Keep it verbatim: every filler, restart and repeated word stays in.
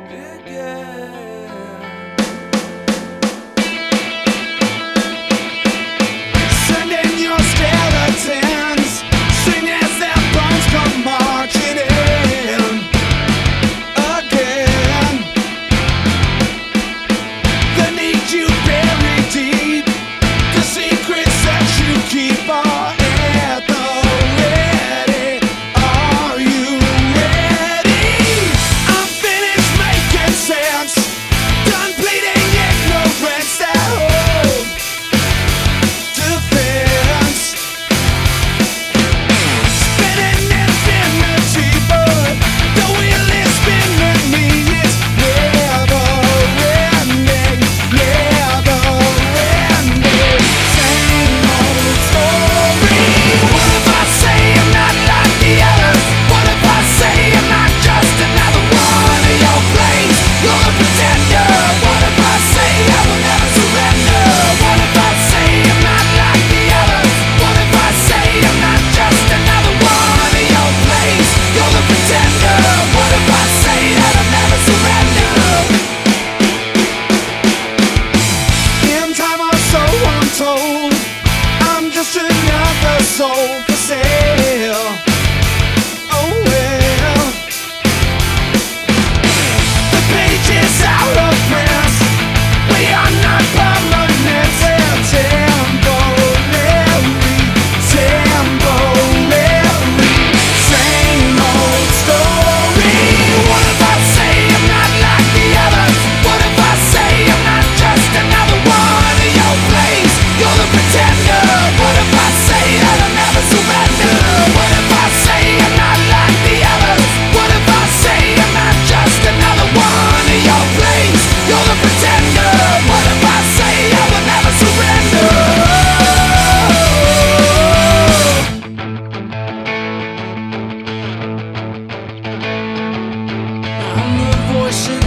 Sending your skeletons, sing as their bones come marching in again. The need you bury deep, the secrets that you keep are at the ready. Are you ready? I'm finished making sense, done bleeding ignorance that hope defense. Spinning infinity, but the wheel is spinning me. It's never ending, never ending. Same old story. What if I say I'm not like the others? What if I say I'm not just another one of your plays? You're a pretender. What if I say I will never surrender? What if I say I'm not like the others? What if I say I'm not just another one of your plays? You're the pretender. What if I say that I'll never surrender? In time or so untold, I'm just another soul for sale. Oh well, the page is out of print. We are not permanent. We're temporary, temporary. Same old story. What if I say I'm not like the others? What if I say I'm not just another one of your plays? You're the pretender. What if I say that I'll never surrender? What if I say I'm not like the others? What if I say I'm not just another one of your plays? You're the pretender. What if I say I will never surrender? I'm the voice in